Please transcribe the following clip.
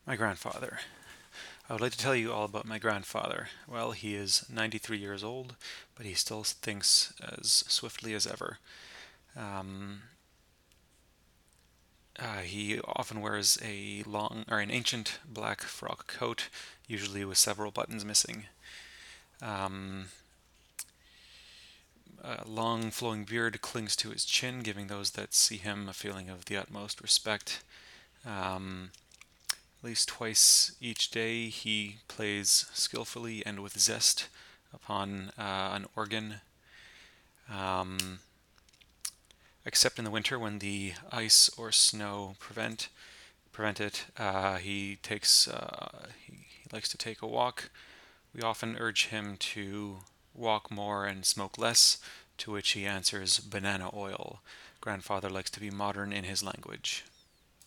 My grandfather. I would like to tell you all about my grandfather. Well, he is 93 years old, but he still thinks as swiftly as ever. Um, he often wears a long or an ancient black frock coat, usually with several buttons missing. Um, a long flowing beard clings to his chin, giving those that see him a feeling of the utmost respect. Um, at least twice each day, he plays skillfully and with zest upon an organ, um, except in the winter when the ice or snow prevent it. He likes to take a walk. We often urge him to walk more and smoke less, to which he answers banana oil. Grandfather likes to be modern in his language.